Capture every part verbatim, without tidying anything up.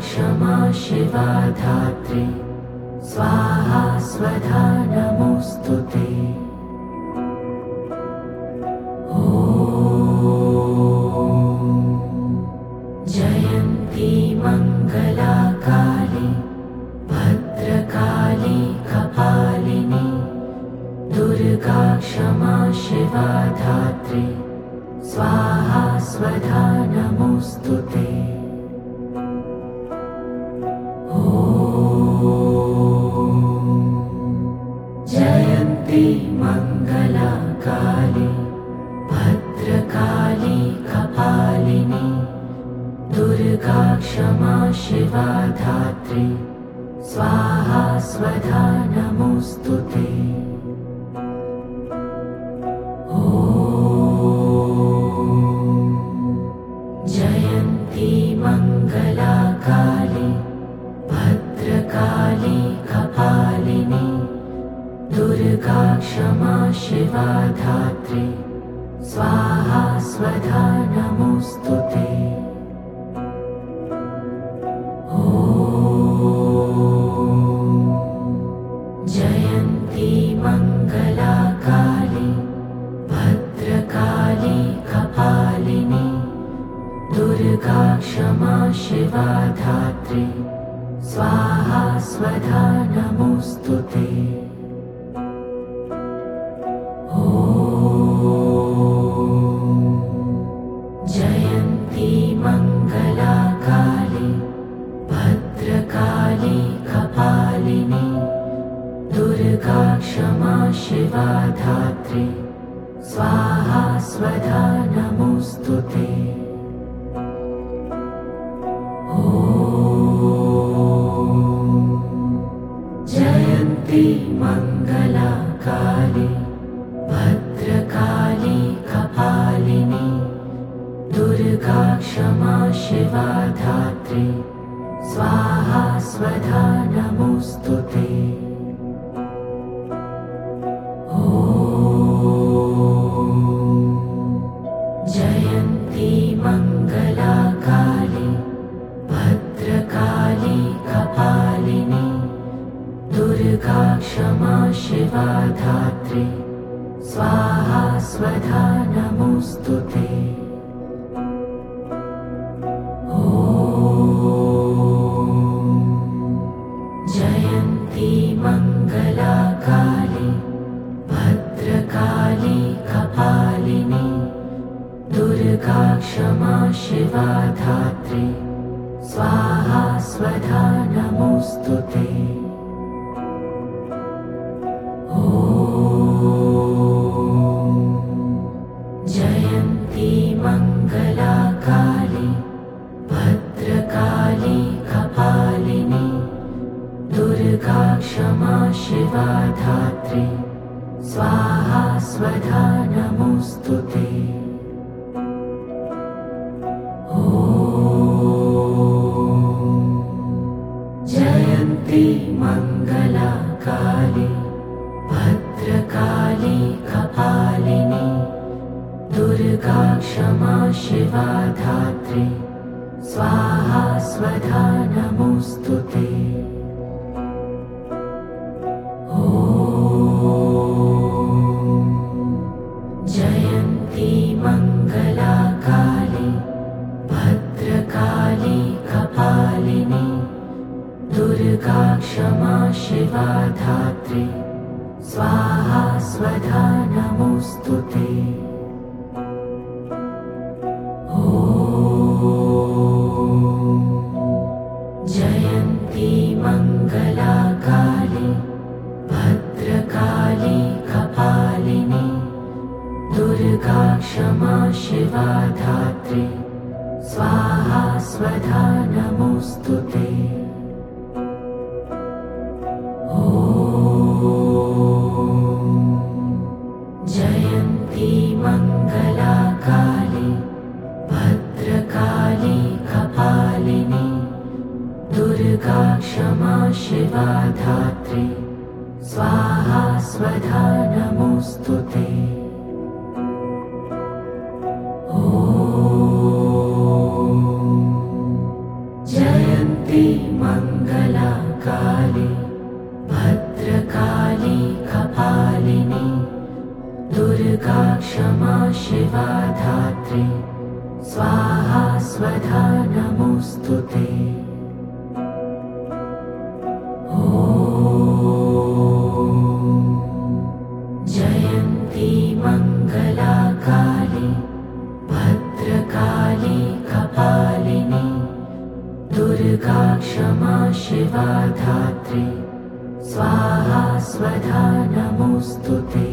क्षमा शिवा धात्री स्वाहा स्वधा नमोस्तुते। जयन्ती मंगला काली भद्रकाली कपालिनी दुर्गा क्षमा शिवा धात्री स्वाहा स्वधा नमोस्तुते। जयन्ती मंगला काली भद्रकाली कपालिनी दुर्गा क्षमा शिवा धात्री स्वाहा स्वधा नमोस्तुते। जयन्ती मंगला काली भद्रकाली कपालिनी दुर्गा क्षमा शिवा धात्री स्वाहा स्वधा नमोस्तुते। जयन्ती मंगला काली भद्रकाली कपालिनी दुर्गा क्षमा शिवा धात्री स्वाहा स्वधा नमोस्तुते। जयन्ती मंगला काली भद्रकाली कपालिनी दुर्गा क्षमा शिवा धात्री स्वाहा स्वधा नमोस्तुते। जयन्ती मंगला काली भद्रकाली कपालिनी दुर्गा क्षमा शिवा धात्री स्वाहा स्वधा नमोस्तुते। जयन्ती मंगला काली भद्रकाली कपालिनी दुर्गा क्षमा शिवा धात्री स्वाहा स्वधा नमोस्तुते। जयन्ती मंगला काली भद्रकाली कपालिनी दुर्गा क्षमा शिवा धात्री स्वाहा स्वधा नमोस्तुते। जयन्ती मंगला काली भद्रकाली कपालिनी दुर्गा क्षमा शिवा धात्री स्वाहा स्वधा नमोस्तुते। जयन्ती मंगला काली भद्रकाली कपालिनी दुर्गा क्षमा शिवा धात्री स्वाहा स्वधा नमोस्तुते। जयन्ती मंगला काली भद्रकाली कपालिनी दुर्गा क्षमा शिवा धात्री स्वाहा स्वधा नमोस्तुते। जयन्ती मंगला काली भद्रकाली कपालिनी दुर्गा क्षमा शिवा धात्री स्वाहा स्वधा नमोस्तुते। जयन्ती मंगला काली भद्रकाली कपालिनी दुर्गा क्षमा शिवा धात्री स्वाहा स्वधा नमोस्तुते। जयन्ती क्षमा शिवा धात्री स्वाहा स्वधा नमोऽस्तुते। जयन्ती मङ्गला काली भद्रकाली कपालिनी दुर्गा क्षमा शिवा धात्री स्वाहा स्वधा नमोऽस्तुते।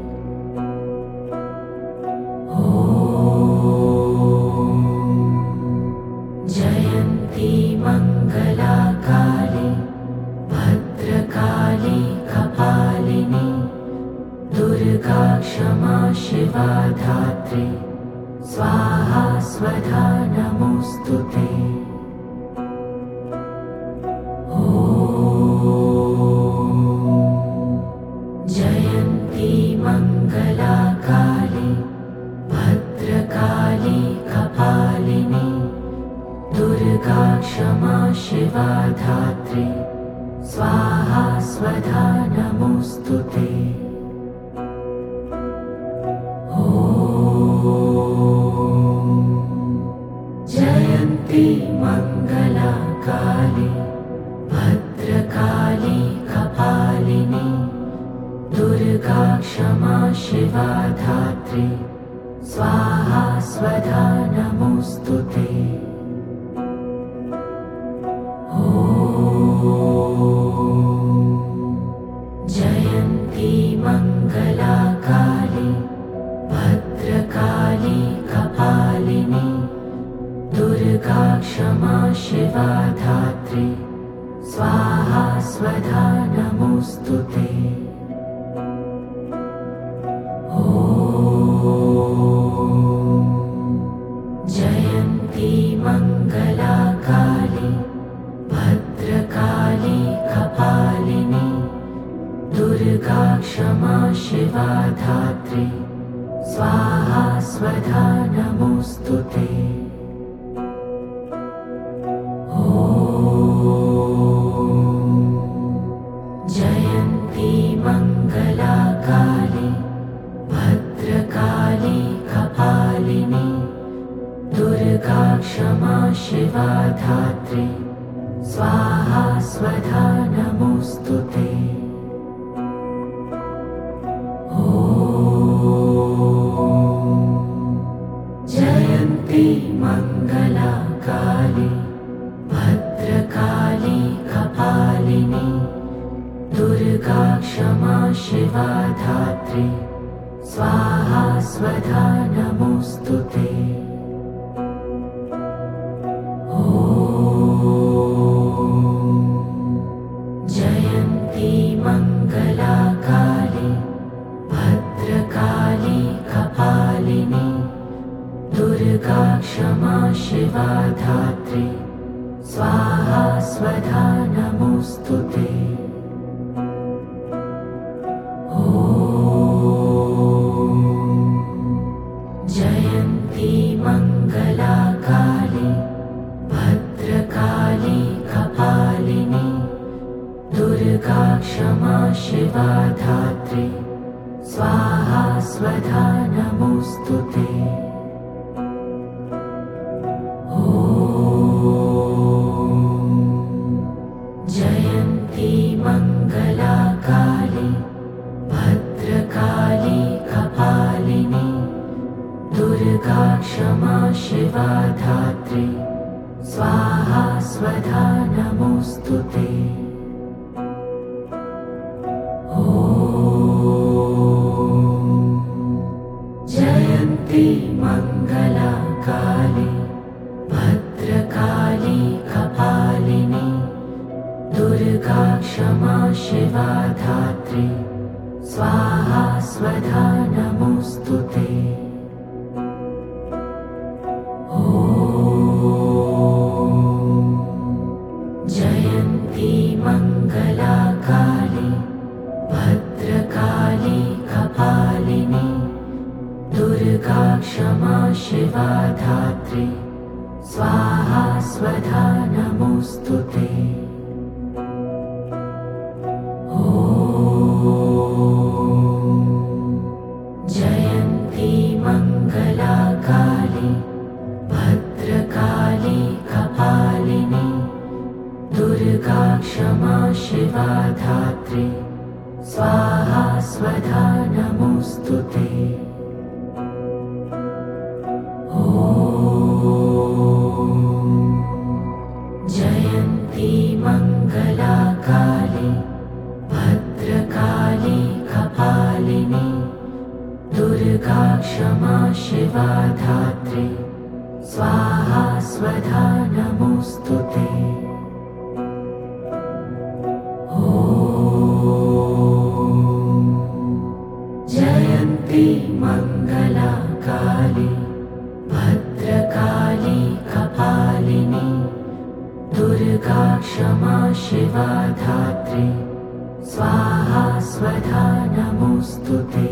जयन्ती मङ्गला काली भद्रकाली कपालिनी दुर्गा क्षमा शिवा धात्री स्वाहा स्वधा नमोऽस्तुते। जयन्ती मङ्गला काली भद्रकाली कपालिनी दुर्गा क्षमा शिवा धात्री स्वाहा स्वधा नमोऽस्तुते। जयन्ती मङ्गला काली भद्रकाली कपालिनी दुर्गा क्षमा शिवा धात्री स्वाहा स्वधा नमोऽस्तुते। जयन्ती मङ्गला काली भद्रकाली कपालिनी दुर्गा क्षमा शिवा धात्री स्वाहा स्वधा नमोऽस्तुते। जयन्ती मङ्गला काली भद्रकाली कपालिनी दुर्गा क्षमा शिवा धात्री स्वाहा स्वधा नमोऽस्तुते। जयन्ती मङ्गला काली भद्रकाली कपालिनी दुर्गा क्षमा शिवा धात्री स्वाहा स्वधा नमोऽस्तुते। जयन्ती मङ्गला काली भद्रकाली कपालिनी दुर्गा क्षमा शिवा धात्री स्वाहा स्वधा नमोऽस्तुते। जयन्ती मङ्गला काली भद्रकाली कपालिनी दुर्गा क्षमा शिवा धात्री स्वाहा स्वधा नमोऽस्तुते। जयन्ती मङ्गला काली भद्रकाली कपालिनी दुर्गा क्षमा शिवा धात्री स्वाहा स्वधा नमोऽस्तुते। जयन्ती मङ्गला काली भद्रकाली कपालिनी दुर्गा क्षमा शिवा धात्री स्वाहा स्वधा नमोऽस्तुते। जयन्ती मङ्गला काली भद्रकाली कपालिनी दुर्गा क्षमा शिवा धात्री स्वाहा स्वधा नमोऽस्तुते। जयन्ती मङ्गला काली भद्रकाली कपालिनी दुर्गा क्षमा शिवा धात्री स्वाहा स्वधा नमोऽस्तुते। जयन्ती कपालिनी दुर्गा क्षमा शिवा धात्री स्वाहा स्वधा नमोऽस्तुते। जयन्ती मङ्गला काली भद्रकाली कपालिनी दुर्गा क्षमा शिवा धात्री स्वाहा स्वधा नमोऽस्तुते।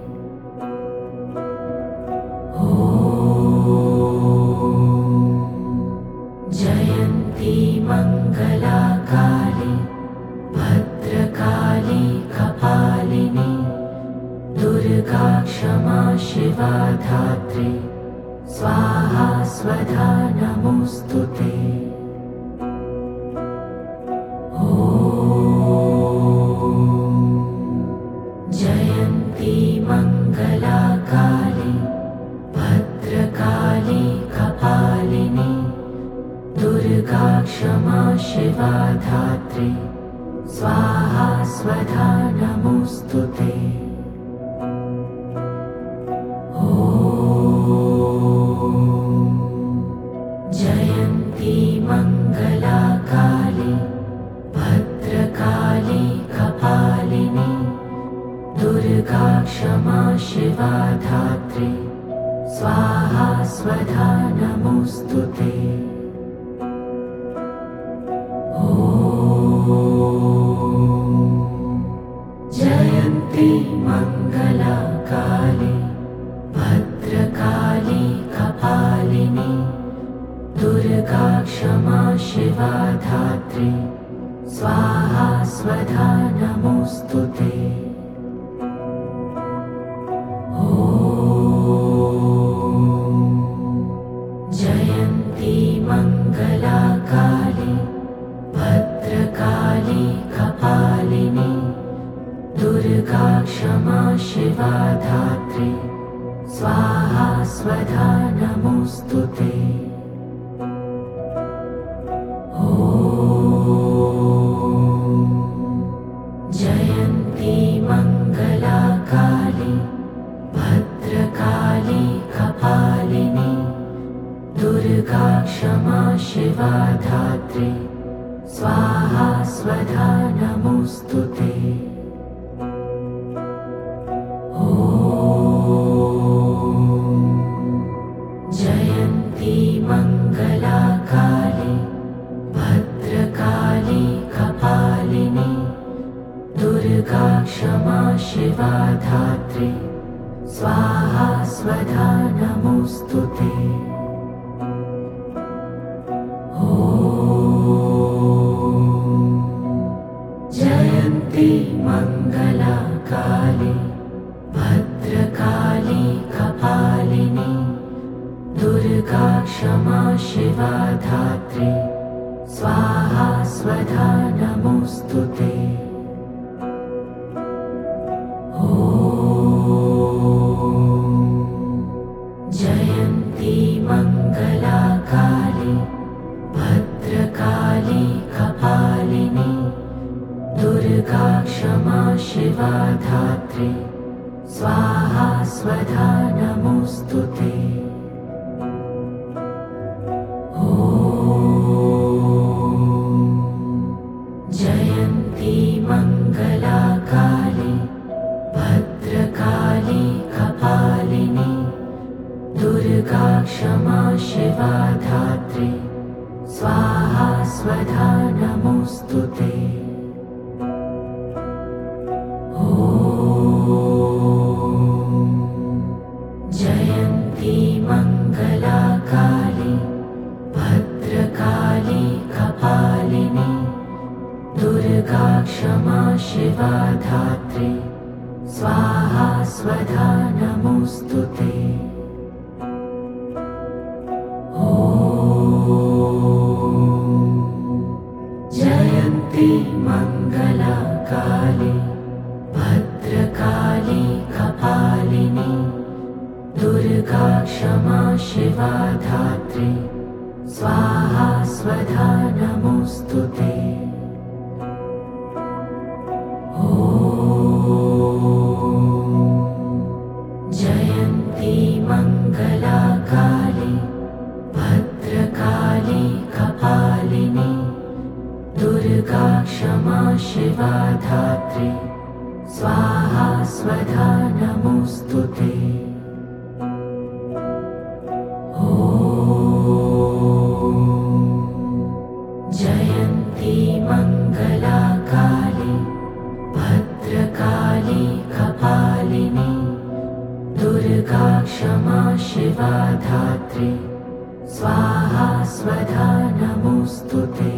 जयन्ती मङ्गला काली भद्रकाली कपालिनी दुर्गा क्षमा शिवा धात्री स्वाहा स्वधा नमोऽस्तुते। जयन्ती मङ्गला काली भद्रकाली कपालिनी दुर्गा क्षमा शिवा धात्री स्वाहा स्वधा नमोऽस्तुते। जयन्ती मङ्गला काली भद्रकाली कपालिनी दुर्गा क्षमा शिवा धात्री स्वाहा स्वधा नमोऽस्तुते। जयन्ती मङ्गला काली भद्रकाली कपालिनी दुर्गा क्षमा शिवा धात्री स्वाहा स्वधा नमोऽस्तुते। जयन्ती मङ्गला काली भद्रकाली कपालिनी दुर्गा क्षमा शिवा धात्री स्वाहा स्वधा नमोऽस्तुते। जयन्ती मङ्गला काली भद्रकाली कपालिनी दुर्गा क्षमा शिवा धात्री स्वाहा स्वधा नमोऽस्तुते। जयन्ती मङ्गला काली भद्रकाली कपालिनी दुर्गा क्षमा शिवा धात्री स्वाहा स्वधा नमोऽस्तुते। जयन्ती मङ्गला काली भद्रकाली कपालिनी दुर्गा क्षमा शिवा धात्री स्वाहा स्वधा नमोऽस्तुते। जयन्ती मङ्गला काली भद्रकाली कपालिनी दुर्गा क्षमा शिवा धात्री स्वाहा स्वधा नमोऽस्तुते। जयन्ती मङ्गला काली भद्रकाली कपालिनी दुर्गा क्षमा शिवा धात्री स्वाहा स्वधा नमोऽस्तुते। जयन्ती मङ्गला काली भद्रकाली कपालिनी दुर्गा क्षमा शिवा धात्री स्वाहा स्वधा नमोऽस्तुते। जयन्ती मङ्गला काली भद्रकाली कपालिनी दुर्गा क्षमा शिवा धात्री स्वाहा स्वधा नमोऽस्तुते। ॐ शिवा धात्री स्वाहा स्वधा नमोऽस्तुते। जयन्ती मङ्गला काली भद्रकाली कपालिनी दुर्गा क्षमा शिवा धात्री स्वाहा स्वधा नमोऽस्तुते।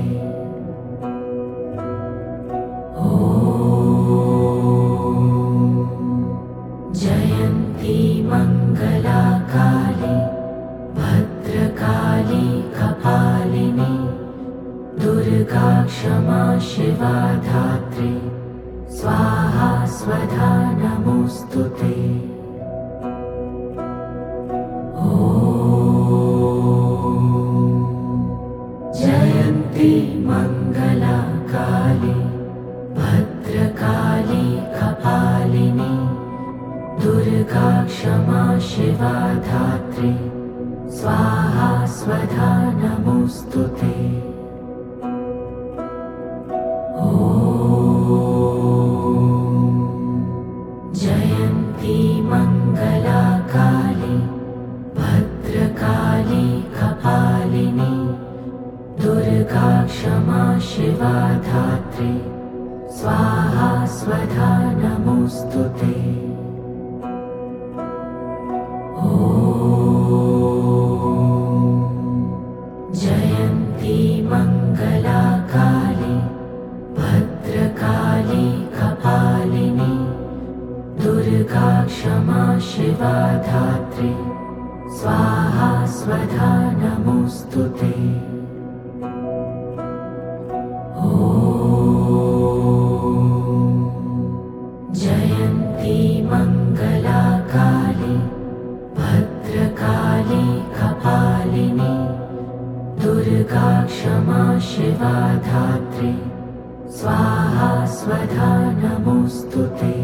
जयन्ती मङ्गला काली भद्रकाली कपालिनी दुर्गा क्षमा शिवा धात्री स्वाहा स्वधा नमोऽस्तुते। जयन्ती मङ्गला काली भद्रकाली कपालिनी दुर्गा क्षमा शिवा धात्री स्वाहा स्वधा नमोऽस्तुते। जयन्ती मङ्गला काली भद्रकाली कपालिनी दुर्गा क्षमा शिवा धात्री स्वाहा स्वधा नमोऽस्तुते। जयन्ती मङ्गला काली भद्रकाली कपालिनी दुर्गा क्षमा शिवा धात्री स्वाहा स्वधा नमोऽस्तुते। जयन्ती मङ्गला काली भद्रकाली कपालिनी दुर्गा क्षमा शिवा धात्री स्वाहा स्वधा नमोऽस्तुते।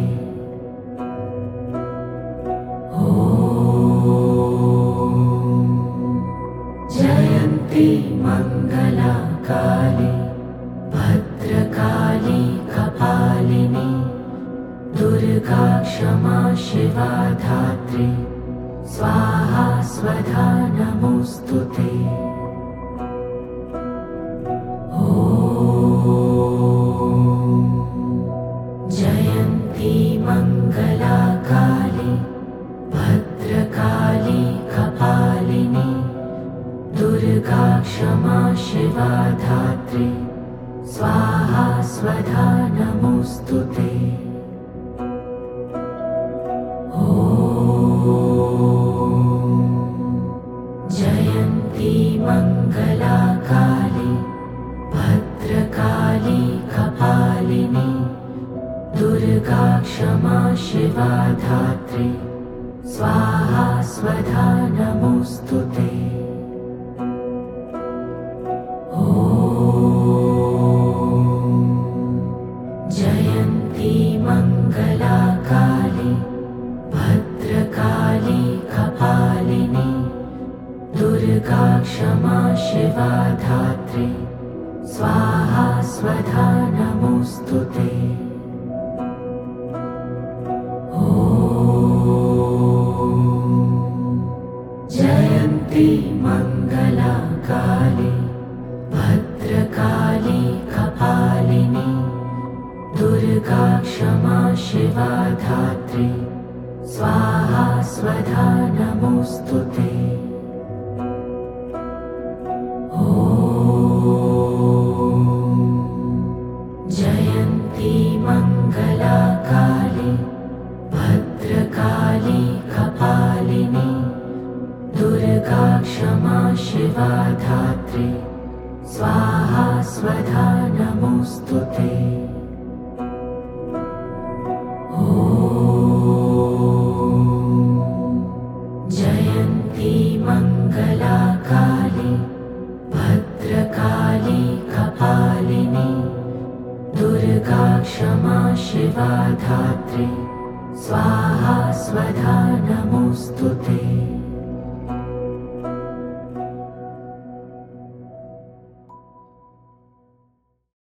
जयन्ती मङ्गला काली भद्रकाली कपालिनी दुर्गा क्षमा शिवा धात्री स्वाहा स्वधा नमोऽस्तुते। जयन्ती मङ्गला काली भद्रकाली कपालिनी दुर्गा क्षमा शिवा धात्री स्वाहा स्वधा नमोऽस्तुते। जयन्ती मङ्गला काली भद्रकाली कपालिनी दुर्गा क्षमा शिवा धात्री स्वाहा स्वधा नमोऽस्तुते। जयन्ती मङ्गला काली भद्रकाली कपालिनी दुर्गा क्षमा शिवा धात्री स्वाहा स्वधा नमोऽस्तुते। जयन्ती मङ्गला काली भद्रकाली कपालिनी दुर्गा क्षमा शिवा धात्री स्वाहा स्वधा नमोऽस्तुते। जयन्ती मङ्गला काली भद्रकाली कपालिनी दुर्गा क्षमा शिवा धात्री स्वाहा स्वधा नमोऽस्तुते। जयन्ती मङ्गला काली भद्रकाली कपालिनी दुर्गा क्षमा शिवा धात्री स्वाहा स्वधा नमोऽस्तुते।